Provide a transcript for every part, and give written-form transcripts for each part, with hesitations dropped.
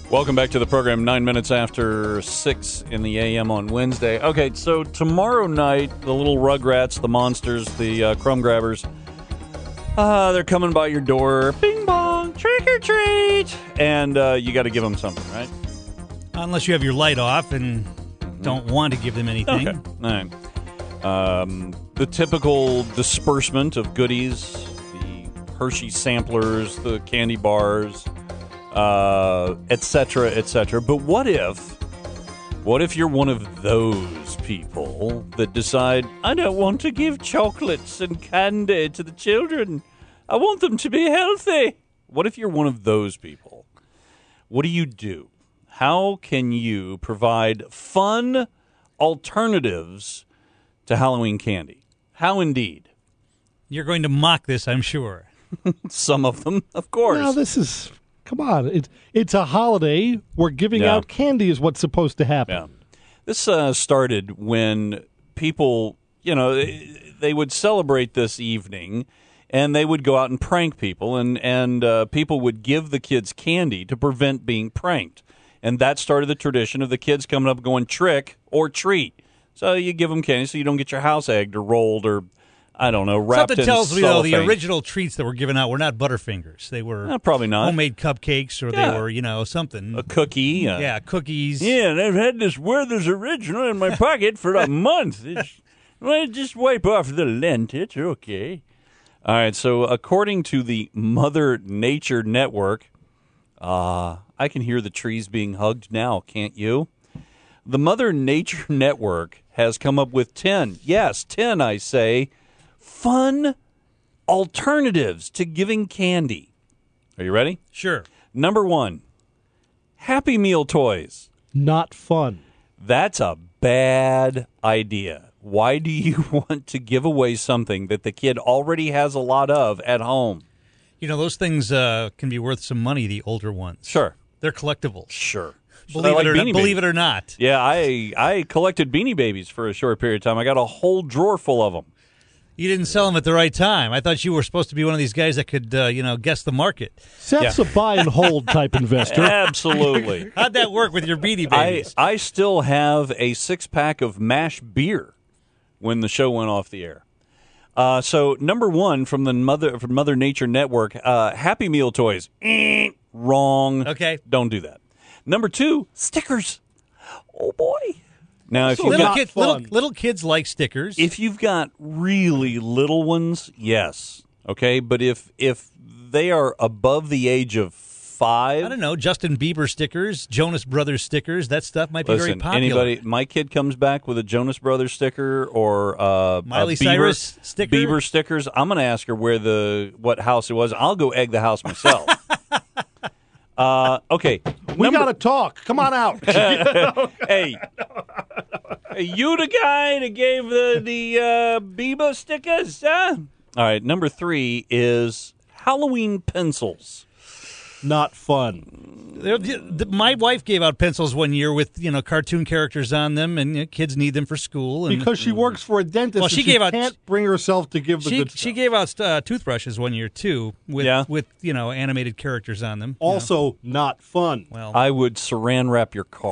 Welcome back to the program, 9 minutes after 6 in the a.m. on Wednesday. Okay, so tomorrow night, the little Rugrats, the monsters, the crumb grabbers, they're coming by your door. Bing bong, trick or treat. And you got to give them something, right? Unless you have your light off and don't want to give them anything. Okay, all right. The typical disbursement of goodies, the Hershey samplers, the candy bars, et cetera, et cetera. But what if you're one of those people that decide, I don't want to give chocolates and candy to the children. I want them to be healthy. What if you're one of those people? What do? How can you provide fun alternatives to Halloween candy? How indeed? You're going to mock this, I'm sure. Some of them, of course. Now, this is... Come on. It's a holiday. We're giving out candy is what's supposed to happen. Yeah. This started when people, they would celebrate this evening, and they would go out and prank people, and people would give the kids candy to prevent being pranked. And that started the tradition of the kids coming up going trick or treat. So you give them candy so you don't get your house egged or rolled or, I don't know, wrapped Something in tells me, though, the cellophane. original treats that were given out were not Butterfingers. They were probably not. homemade cupcakes, or they were, something. A cookie. Yeah, cookies. Yeah, and I've had this Werther's Original in my pocket for a month. Just wipe off the lint. It's okay. All right, so according to the Mother Nature Network, I can hear the trees being hugged now, can't you? The Mother Nature Network has come up with 10, yes, 10, I say, fun alternatives to giving candy. Are you ready? Sure. Number 1, Happy Meal toys. Not fun. That's a bad idea. Why do you want to give away something that the kid already has a lot of at home? Those things can be worth some money, the older ones. Sure. They're collectibles. Sure. Believe it or not. Yeah, I collected Beanie Babies for a short period of time. I got a whole drawer full of them. You didn't sell them at the right time. I thought you were supposed to be one of these guys that could, guess the market. Seth's a buy and hold type investor. Absolutely. How'd that work with your Beanie Babies? I still have a 6-pack of mash beer when the show went off the air. So number 1 from the Mother Nature Network, Happy Meal toys. Wrong. Okay. Don't do that. Number 2, stickers. Oh boy. Now, if little kids like stickers. If you've got really little ones, yes. Okay, but if they are above the age of 5, I don't know, Justin Bieber stickers, Jonas Brothers stickers, that stuff might be very popular. My kid comes back with a Jonas Brothers sticker or Miley Cyrus sticker? Bieber stickers, I'm going to ask her what house it was. I'll go egg the house myself. Okay. We got to talk. Come on out. Hey. Are you the guy that gave the Bieber stickers? Huh? All right. Number 3 is Halloween pencils. Not fun. My wife gave out pencils one year with cartoon characters on them, and kids need them for school. And, because she works for a dentist, well, she can't bring herself to give the good stuff. She gave out toothbrushes one year too, with animated characters on them. Also, not fun. Well, I would saran wrap your car.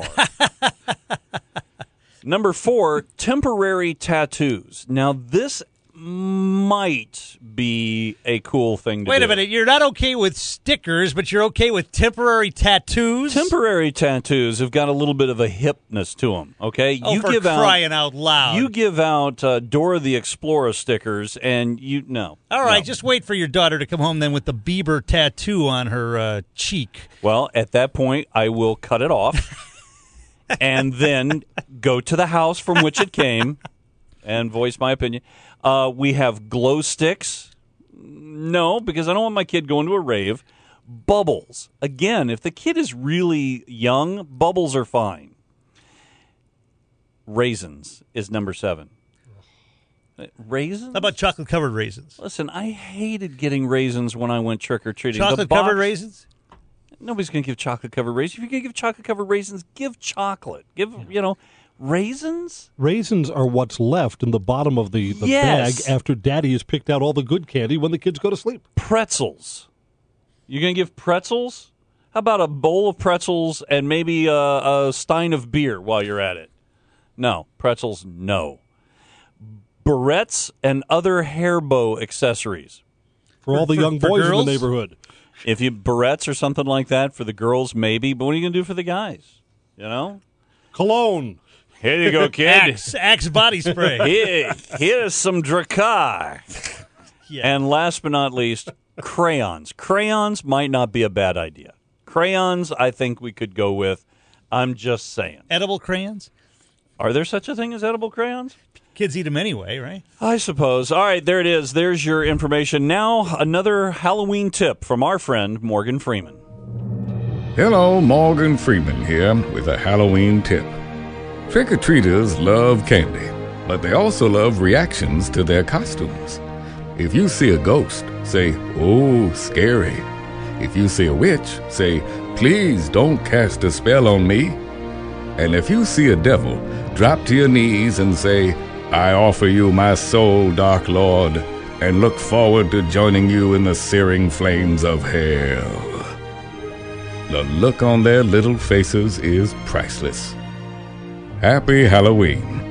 Number 4, temporary tattoos. Now this might be a cool thing to do. Wait a minute. You're not okay with stickers, but you're okay with temporary tattoos? Temporary tattoos have got a little bit of a hipness to them, okay? Oh, for crying out loud. You give out Dora the Explorer stickers, and no. All right, no. Just wait for your daughter to come home then with the Bieber tattoo on her cheek. Well, at that point, I will cut it off and then go to the house from which it came and voice my opinion. We have glow sticks. No, because I don't want my kid going to a rave. Bubbles. Again, if the kid is really young, bubbles are fine. Raisins is number 7. Raisins? How about chocolate-covered raisins? Listen, I hated getting raisins when I went trick-or-treating. Chocolate-covered raisins? Nobody's going to give chocolate-covered raisins. If you're going to give chocolate-covered raisins, give chocolate. Give, raisins? Raisins are what's left in the bottom of the bag after Daddy has picked out all the good candy when the kids go to sleep. Pretzels. You're going to give pretzels? How about a bowl of pretzels and maybe a stein of beer while you're at it? No. Pretzels, no. Barrettes and other hair bow accessories. For all the young boys in girls? the neighborhood. If you barrettes or something like that for the girls, maybe. But what are you going to do for the guys? You know? Cologne. Here you go, kid. Axe body spray. Here's some Drakkar. Yeah. And last but not least, crayons. Crayons might not be a bad idea. Crayons, I think we could go with. I'm just saying. Edible crayons? Are there such a thing as edible crayons? Kids eat them anyway, right? I suppose. All right, there it is. There's your information. Now, another Halloween tip from our friend, Morgan Freeman. Hello, Morgan Freeman here with a Halloween tip. Trick-or-treaters love candy, but they also love reactions to their costumes. If you see a ghost, say, "Oh, scary." If you see a witch, say, "Please don't cast a spell on me." And if you see a devil, drop to your knees and say, "I offer you my soul, Dark Lord, and look forward to joining you in the searing flames of hell." The look on their little faces is priceless. Happy Halloween.